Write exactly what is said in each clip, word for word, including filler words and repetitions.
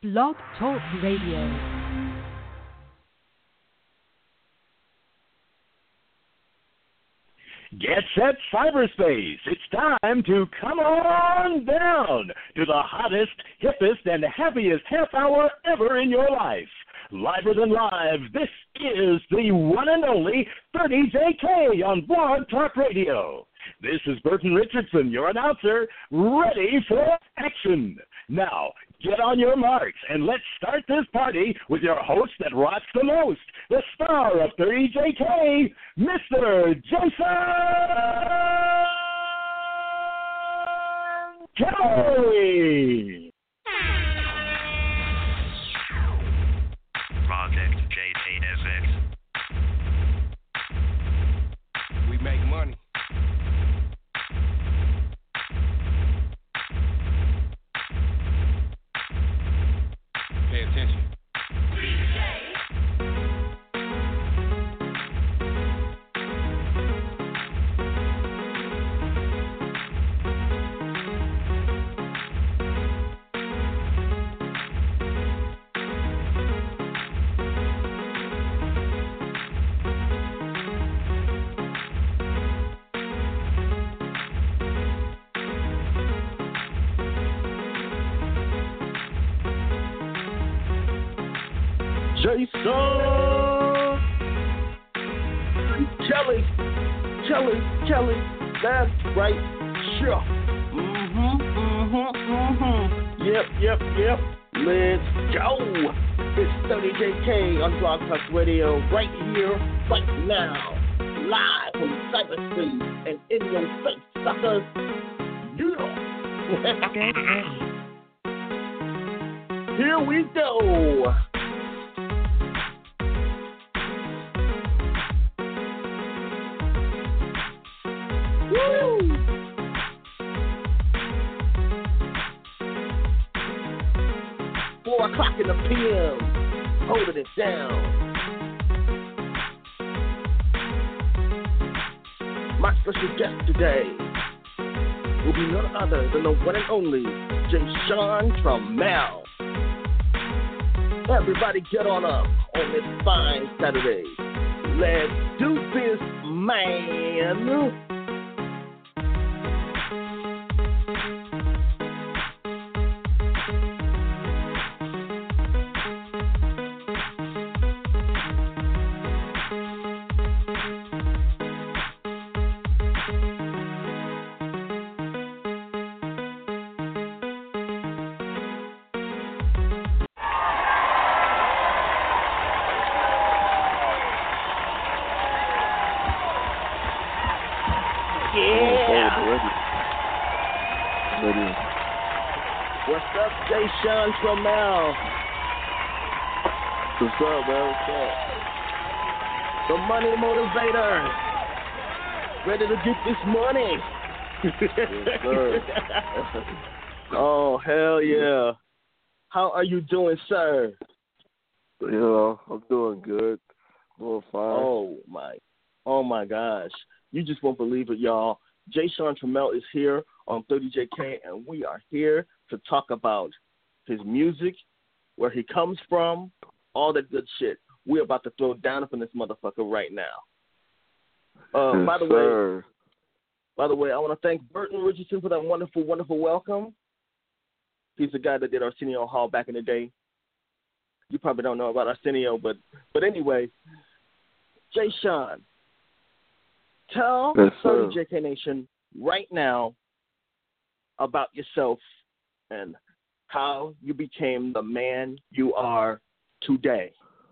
Blog Talk Radio. Get set, cyberspace. It's time to come on down to the hottest, hippest, and happiest half hour ever in your life. Liver than live, this is the one and only thirty J K on Blog Talk Radio. This is Burton Richardson, your announcer, ready for action. Now, get on your marks and let's start this party with your host that rocks the most, the star of thirty J K, Mister Jason Kelly. Project J T S X. We make money. Pay attention. Jason Kelly, Kelly, Kelly, that's right, sure. Mm-hmm, mm-hmm, mm-hmm. Yep, yep, yep. Let's go. It's thirty J K on Blog Talk Radio right here, right now. Live from cyberspace and in your face, suckers. Yeah. Here we go. Woo! Four o'clock in the P M, holding it down. My special guest today will be none other than the one and only Jason Trammell. Everybody get on up on this fine Saturday. Let's do this, man. Jason Trammell. What's up, man? What's up? The money motivator. Ready to get this money. Yes, sir. Oh, hell yeah. How are you doing, sir? You know, I'm doing good. Doing fine. Oh, my. Oh, my gosh. You just won't believe it, y'all. Jason Trammell is here on thirty J K, and we are here to talk about his music, where he comes from, all that good shit. We're about to throw down up in this motherfucker right now. Uh, yes, by the sir. way, by the way, I want to thank Burton Richardson for that wonderful, wonderful welcome. He's the guy that did Arsenio Hall back in the day. You probably don't know about Arsenio, but but anyway, Jay Sean, tell yes, thirty J K Nation right now about yourself and how you became the man you are today.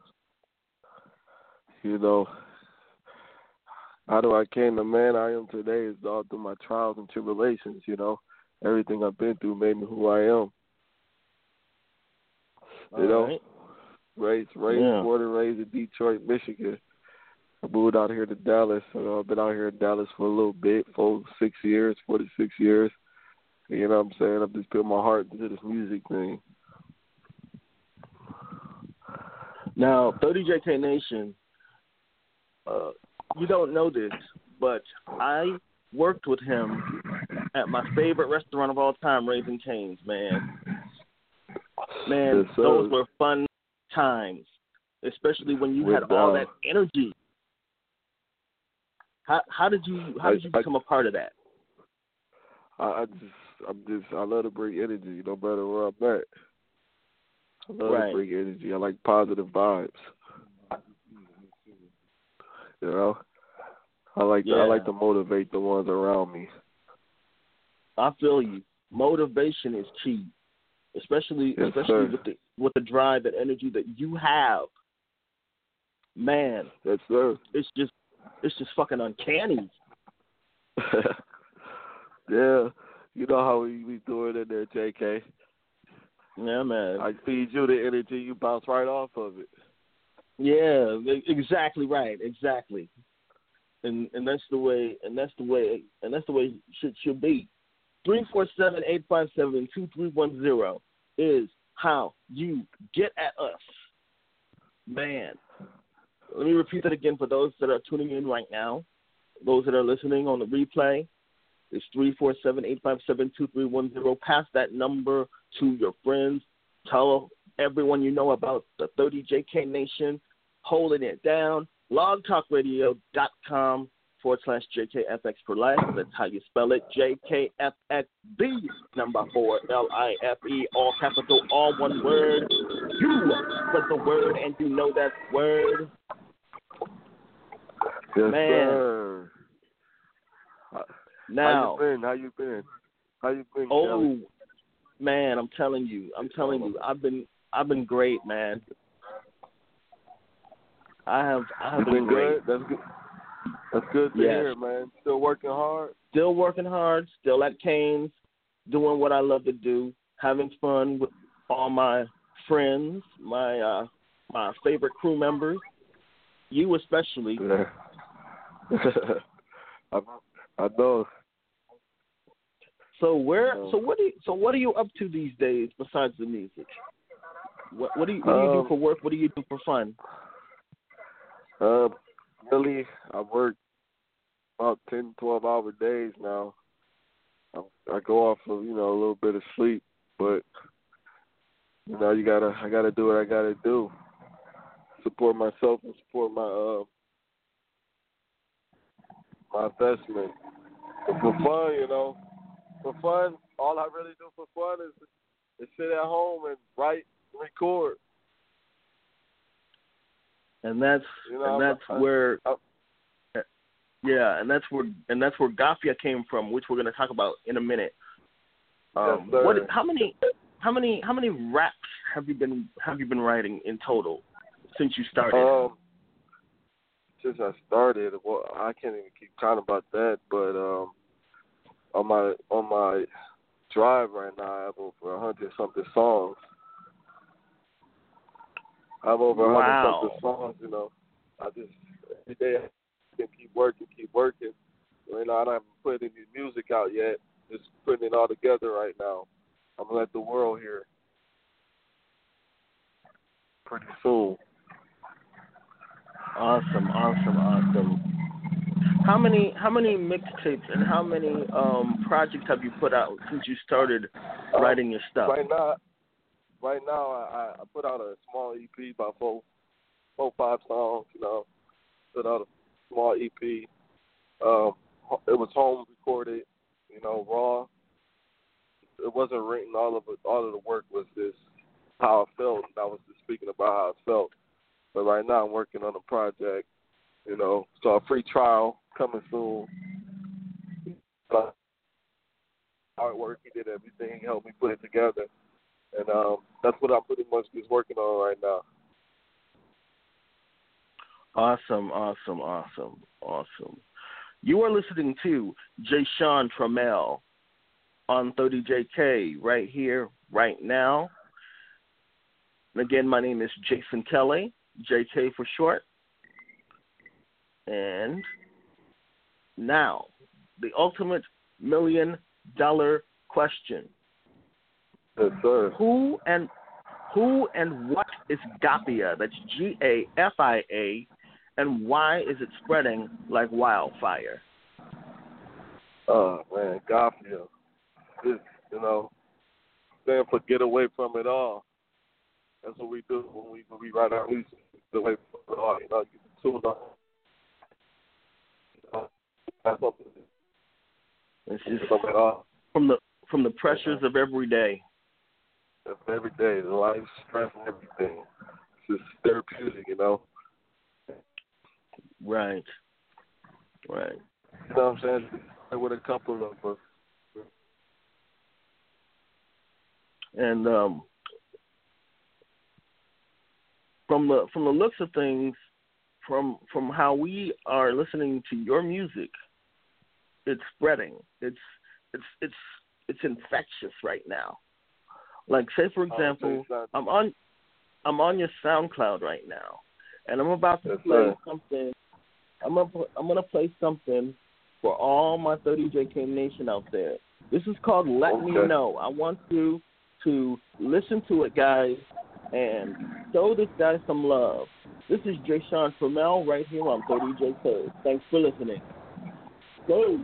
You know, how do I became the man I am today is all through my trials and tribulations, you know. Everything I've been through made me who I am. You all know, right. raised, raised, Yeah. born and raised in Detroit, Michigan. I moved out here to Dallas. So I've been out here in Dallas for a little bit, for six years, forty-six years. You know what I'm saying? I've just put my heart into this music thing. Now, thirty J K Nation, uh, you don't know this, but I worked with him at my favorite restaurant of all time, Raising Cane's, man. Man, Yes, those sir. were fun times, especially when you With, had all uh, that energy. How how did you how I- did you I- become a part of that? I, I just, I'm just, I love to bring energy, no matter where I'm at. I love Right. to bring energy. I like positive vibes. You know, I like, to, I Yeah. like to motivate the ones around me. I feel you. Motivation is key, especially Yes, especially sir. with the with the drive and energy that you have. Man, Yes, sir. it's just it's just fucking uncanny. Yeah, you know how we we do it in there, J K. Yeah, man. I feed you the energy, you bounce right off of it. Yeah, e- exactly right, exactly. And and that's the way and that's the way and that's the way shit should be. Three four seven eight five seven two three one zero is how you get at us. Man. Let me repeat that again for those that are tuning in right now. Those that are listening on the replay. It's three four seven eight five seven two three one zero. Pass that number to your friends. Tell everyone you know about the thirty J K Nation, holding it down. blogtalkradio.com forward slash JKFX for life. That's how you spell it. J K F X B, number four, L I F E, all capital, all one word. You put the word and you know that word. Yes, Man. sir. Now, how you been? How you been? How you been, oh, Kelly? man, I'm telling you, I'm telling you, I've been, I've been great, man. I have, I have You been, been great. good? That's good. That's good to Yes. hear, man. Still working hard? Still working hard, still at Cane's, doing what I love to do, having fun with all my friends, my uh, my favorite crew members, you especially. Yeah. I, I know. So where, Um, so what do you, so what are you up to these days besides the music? What, what do you, what do you do Um, for work? What do you do for fun? Uh, really, I work about ten, twelve hour days now. I, I go off of, you know, a little bit of sleep, but, you know, you gotta, I gotta do what I gotta do. Support myself and support my, uh, my investment. And for fun, you know, for fun, all I really do for fun is, is sit at home and write, record. And that's, You know, and I'm- that's I'm- where, I'm- yeah, and that's where, and that's where Gafia came from, which we're going to talk about in a minute. Um, Yes, sir. what, how many, how many, how many raps have you been, have you been writing in total since you started? Um, since I started, well, I can't even keep count about that. But um, on my on my drive right now, I have over a hundred something songs. I have over a hundred Wow. something songs. You know, I just every day I can keep working, keep working. You know, I haven't put any music out yet. Just putting it all together right now. I'm gonna let the world hear pretty soon. Awesome, awesome, awesome. How many, how many mixtapes and how many um, projects have you put out since you started writing your stuff? Right now, right now, I, I put out a small E P, about four, four, five songs. You know, put out a small E P. Um, it was home recorded. You know, raw. It wasn't written. All of it, all of the work was just how I felt. And I was just speaking about how I felt. But right now, I'm working on a project. You know, so a free trial coming soon. But artwork, he did everything, he helped me put it together, and um, that's what I'm pretty much just working on right now. Awesome, awesome, awesome, awesome. You are listening to Jay Sean Trammell on thirty J K right here, right now. And again, my name is Jason Kelly, J K for short. And now, the ultimate million dollar question. Yes, sir. Who and who and what is Gafia? That's G A F I A, and why is it spreading like wildfire? Oh man, Gafia. Just, you know, saying for get away from it all. That's what we do when we when we write our music. The way you know, get the tools on. Uh, that's something. It's just something uh, from the from the pressures of every day. Of every day, the life, stress, and everything. It's just therapeutic, you know. Right. Right. You know what I'm saying? With a couple of us. And um, from the from the looks of things, from from how we are listening to your music, it's spreading. It's it's it's it's infectious right now. Like, say for example, I'm on I'm on your SoundCloud right now, and I'm about to yes, play sir. something. I'm gonna I'm gonna play something for all my thirty J K Nation out there. This is called Let Okay. Me Know. I want you to listen to it, guys, and show this guy some love. This is Jay Sean Trammell right here on thirty J K. Thanks for listening. Go.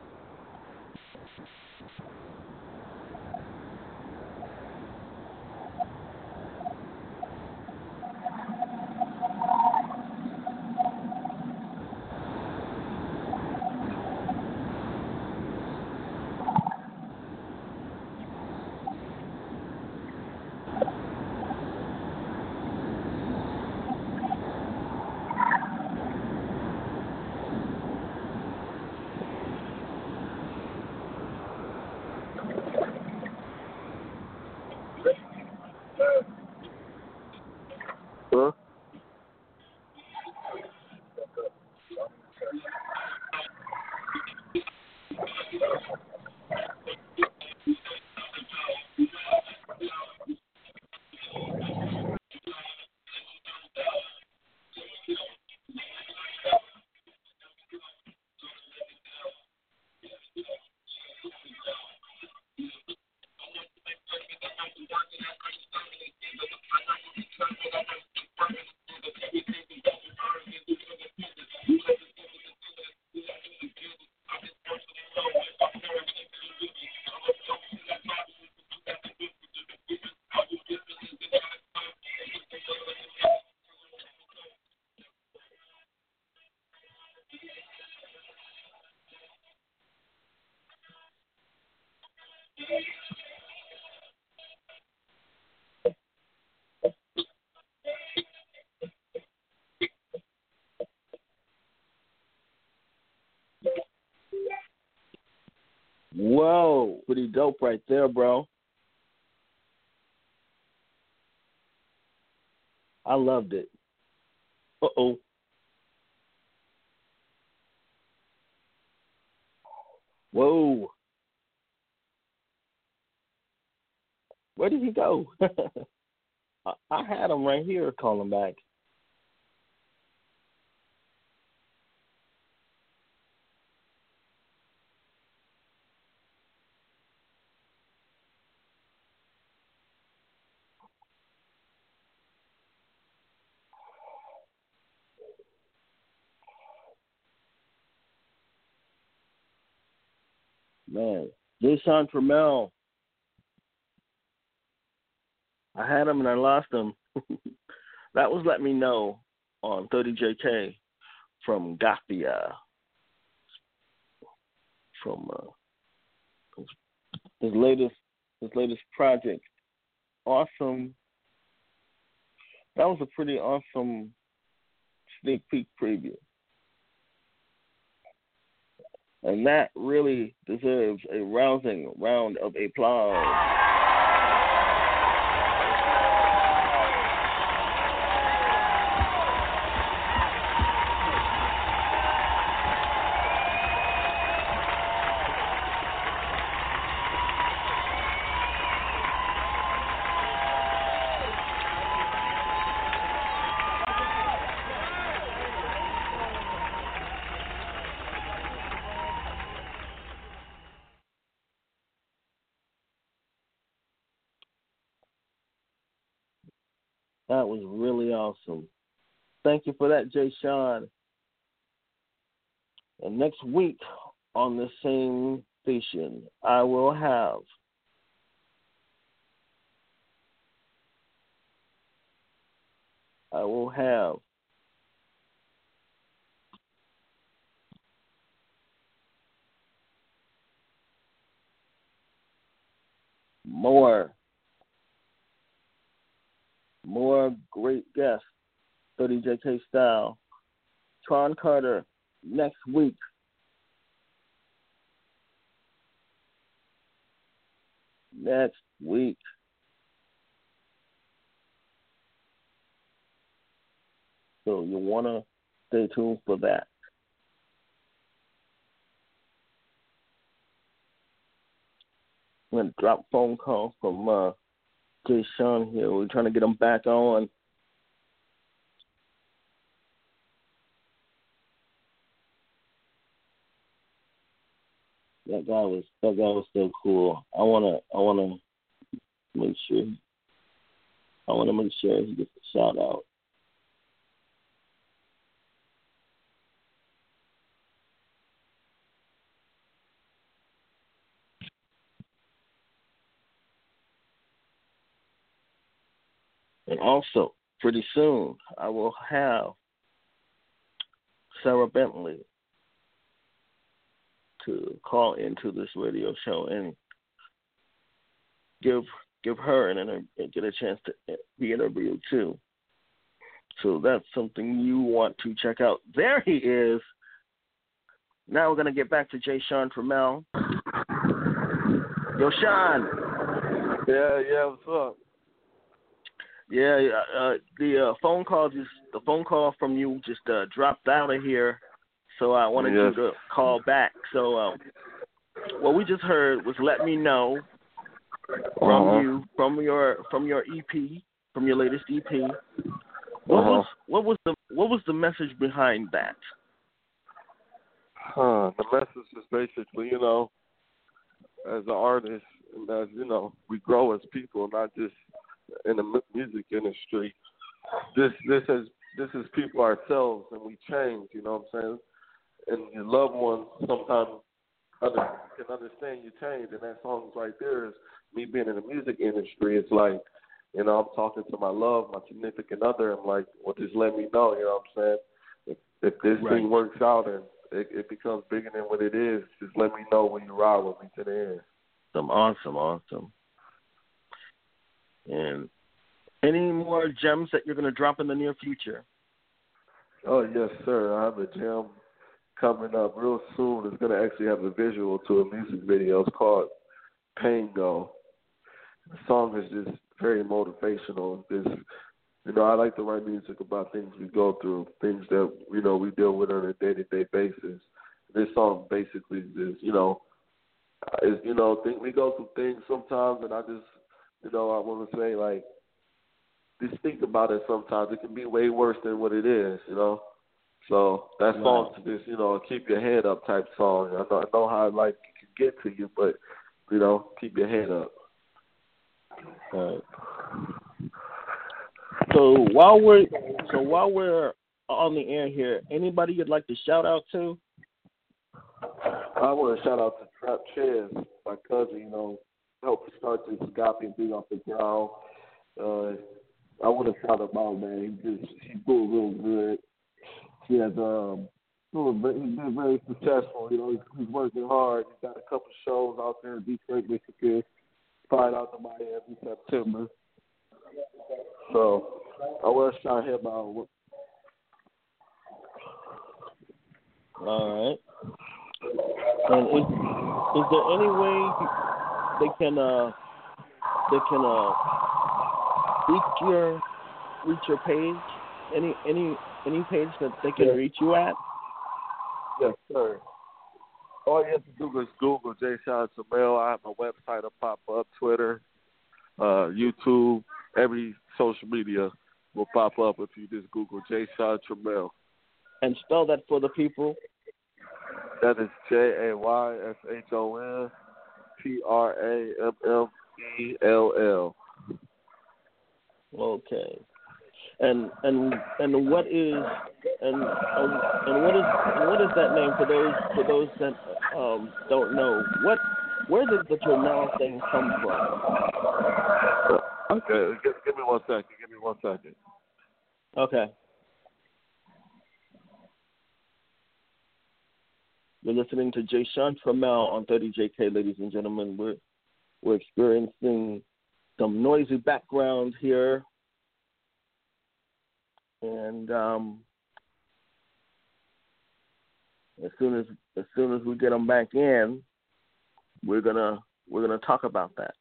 Huh? Whoa, pretty dope right there, bro. I loved it. Uh-oh. Whoa. Where did he go? I, I had him right here calling back. Man, Jay Sean Trammell. I had him and I lost him. That was Let Me Know on thirty J K from Gathia. From uh, his latest his latest project. Awesome. That was a pretty awesome sneak peek preview. And that really deserves a rousing round of applause. That was really awesome. Thank you for that, Jay Sean. And next week on the same station, I will have will have more, more great guests, thirty J K style. Tron Carter next week. Next week. So you want to stay tuned for that. I'm going to drop phone call from uh, Jay Sean here. We're trying to get him back on. That guy was that guy was so cool. I wanna I wanna make sure I wanna make sure he gets a shout out. And also, pretty soon, I will have Sarah Bentley to call into this radio show and give give her an inter- get a chance to be interviewed too. So that's something you want to check out. There he is. Now we're gonna get back to Jay Sean Trammell. Yo, Sean. Yeah, yeah. What's up? Yeah, uh, the uh, phone call just the phone call from you just uh, dropped out of here, so I wanted yes. you to call back. So um, what we just heard was "Let Me Know" from uh-huh. you, from your from your E P, from your latest E P. What uh-huh. was what was the what was the message behind that? Huh. The message is basically, you know, as an artist and as you know, we grow as people, not just in the mu- music industry. This this is this is people ourselves, and we change. You know what I'm saying? And your loved ones sometimes under, can understand you change, and that song right there is me being in the music industry. It's like, you know, I'm talking to my love, my significant other. I'm like, well, just let me know. You know what I'm saying? If, if this Right. thing works out and it, it becomes bigger than what it is, just let me know when you ride with me to the end. Some awesome, awesome. And any more gems that you're going to drop in the near future? Oh, yes, sir. I have a gem coming up real soon. It's going to actually have a visual to a music video. It's called Pain Go. The song is just very motivational. It's, you know, I like to write music about things we go through, things that, you know, we deal with on a day-to-day basis. This song basically is, you know, is, you know, think we go through things sometimes, and I just, you know, I want to say, like, just think about it sometimes. It can be way worse than what it is, you know. So that Right. song to just, you know, keep your head up type song. I know, I know how life can get to you, but, you know, keep your head up. Right. So while we're so while we're on the air here, anybody you'd like to shout out to? I want to shout out to Trap Chaz, my cousin, you know, helped start this Scorpion thing off the ground. Uh, I want to shout him out, man. He just he's doing real good. He has um, doing, he's been very successful. You know, he's, he's working hard. He's got a couple shows out there in Detroit, Michigan. Flying out to Miami September. So I want to shout him out. All right. And is, is there any way they can uh they can uh reach your reach your page? Any any any page that they can Yes. reach you at? Yes, sir. All you have to do is Google Jay Sean Trammell. I have my website will pop up, Twitter, uh, YouTube, every social media will pop up if you just Google Jay Sean Trammell. And spell that for the people. That is J A Y S H O N T R A M M E L L. Okay. And and and what is and and, and what is and what is that name for those for those that um, don't know? What where did the Trammell thing come from? Okay, give, give me one second. Give me one second. Okay. You're listening to Jay Sean Trammell on thirty J K, ladies and gentlemen. We're we're experiencing some noisy background here, and um, as soon as as soon as we get them back in, we're gonna we're gonna talk about that.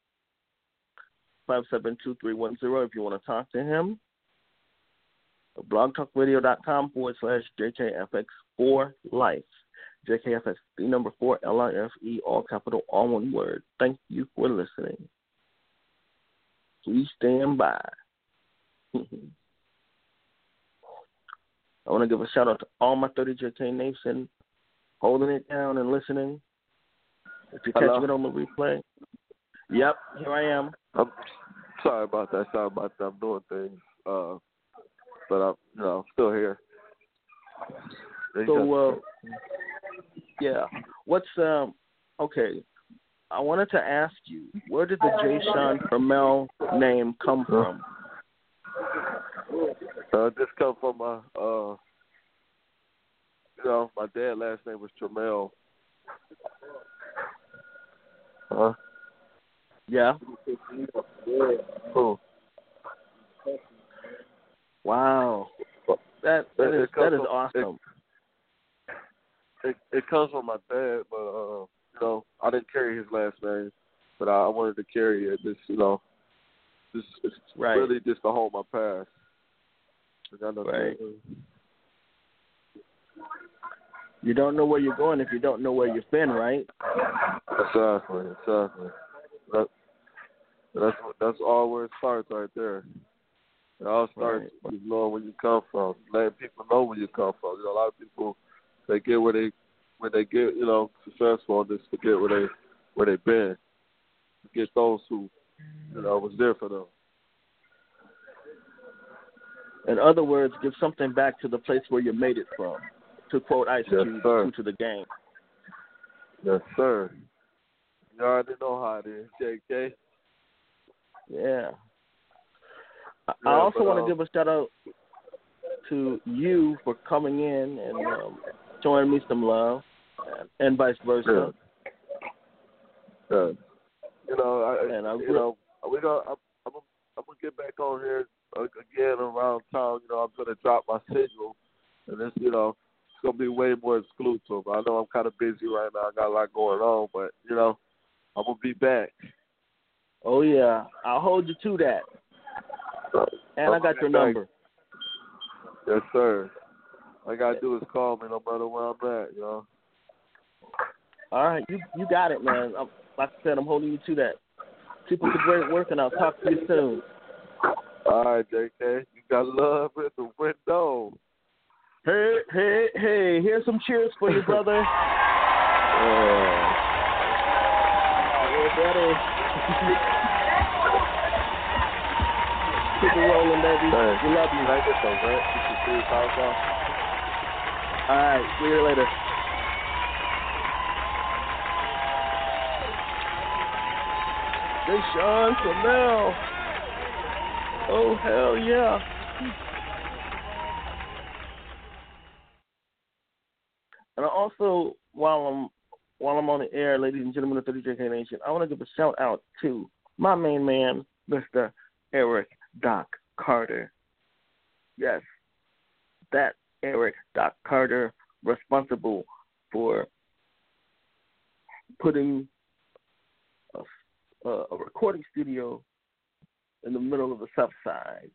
Five seven two three one zero. If you want to talk to him, blogtalkradio.com forward slash JKFX4 life. J K F X, the number four, L I F E, all capital, all one word. Thank you for listening. Please stand by. I want to give a shout out to all my thirty J K Nation holding it down and listening. If you're Hello? catching it on the replay. Yep, here I am. I'm sorry about that. Sorry about that. I'm doing things, uh, but I'm, you know, I'm still here. So, uh, yeah, what's um? Okay, I wanted to ask you, where did the Jay Sean Trammell name come from? Uh, this come from my, uh, you know, my dad's last name was Trammell. Huh? Yeah. Cool. Wow. That that It- is it comes that is from- awesome. It, it comes from my dad, but uh, you know, I didn't carry his last name, but I, I wanted to carry it. Just you know, just it's Right. really just to hold my past. Right. You don't know where you're going if you don't know where you've been, right? Exactly, exactly. That, that's that's all where it starts right there. It all starts Right. with knowing where you come from, letting people know where you come from. You know, a lot of people they get where they when they get you know successful, and just forget where they where they've been. Forget those who you know was there for them. In other words, give something back to the place where you made it from. To quote Ice Yes, Cube, sir. true to the game. Yes, sir. You already know how it is, J K. Yeah. I Yeah, I also but, want to um, give a shout out to you for coming in and um, showing me some love, and, and vice versa. Yeah. Yeah. You know, I, And I you know, we gonna, I'm, I'm, gonna- I'm gonna get back on here again around town. You know, I'm gonna drop my signal, and it's, you know, it's gonna be way more exclusive. I know I'm kind of busy right now. I got a lot going on, but you know, I'm gonna be back. Oh yeah, I'll hold you to that. And I got your number. Yes, sir. All I gotta do is call me no matter where I'm at, you know. All right, you you got it, man. I'm, like I said, I'm holding you to that. Keep up the great work, and I'll talk to you soon. All right, J K. You got love in the window. Hey, hey, hey, here's some cheers for you, brother. Yeah. Yeah, buddy. Keep it rolling, baby. Thanks. We love you. Can I get some rent? Get your serious house off? All right, see you later. Jay Sean Trammell. Oh, hell yeah. And I also, while I'm while I'm on the air, ladies and gentlemen of thirty J K Nation, I want to give a shout out to my main man, Mister Eric Doc Carter. Yes, that Eric Doc Carter, responsible for putting a, a recording studio in the middle of the South Side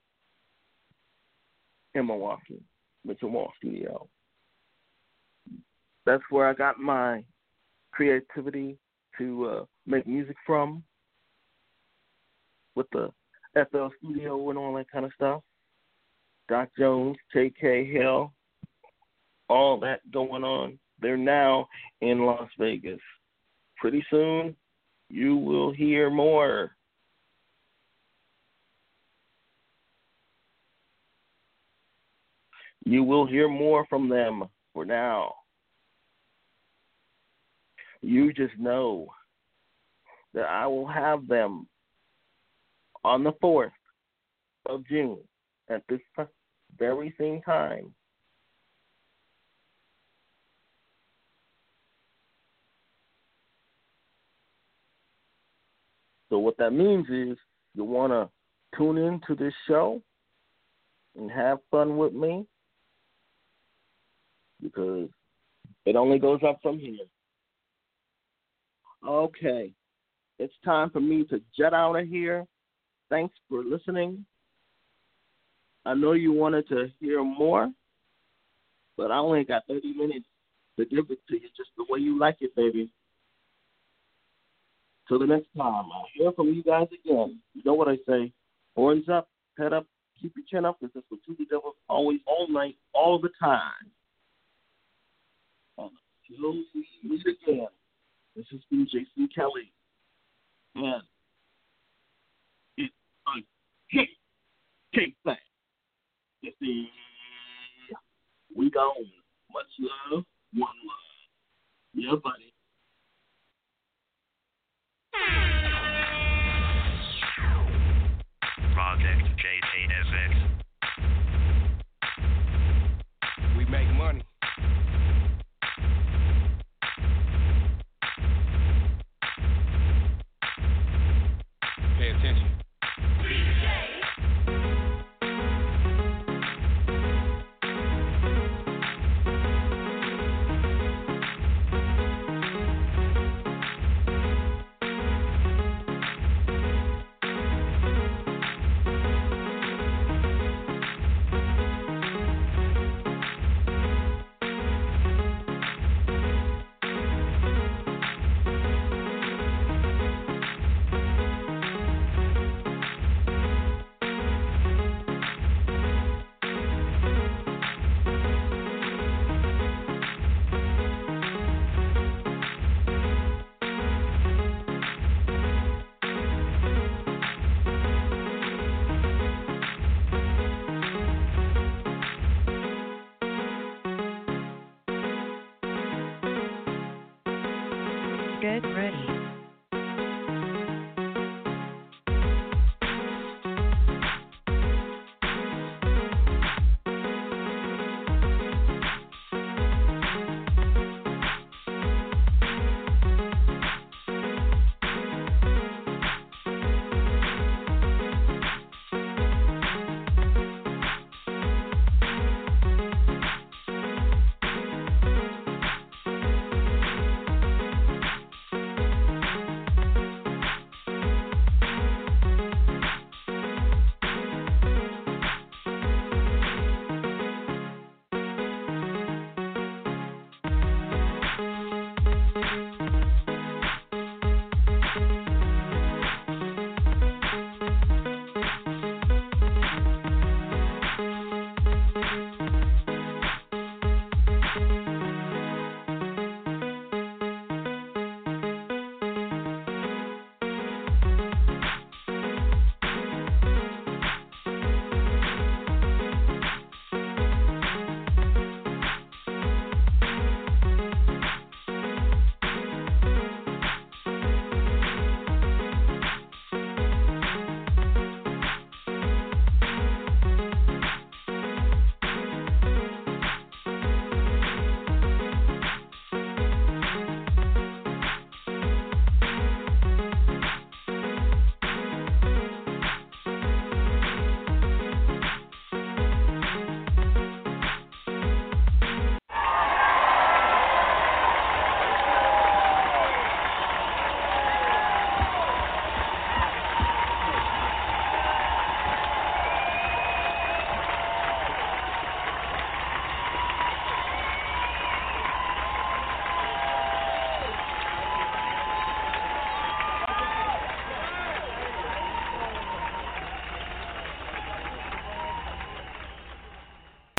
in Milwaukee, Mitchell Mall Studio. That's where I got my creativity to uh, make music from, with the F L Studio and all that kind of stuff. Doc Jones, K K Hill, all that going on. They're now in Las Vegas. Pretty soon, you will hear more. You will hear more from them for now. You just know that I will have them on the fourth of June at this very same time. So what that means is you want to tune in to this show and have fun with me, because it only goes up from here. Okay. It's time for me to jet out of here. Thanks for listening. I know you wanted to hear more, but I only got thirty minutes to give it to you just the way you like it, baby. Till the next time, I'll hear from you guys again. You know what I say. Horns up, head up, keep your chin up, because that's what Tuesday Devils always, all night, all the time. Until we meet again, this has been Jason Kelly. And it's a kick, kick back. You see, we gone. Much love, one love. Yeah, buddy. Project J T S X. We make money. Pay attention. Get ready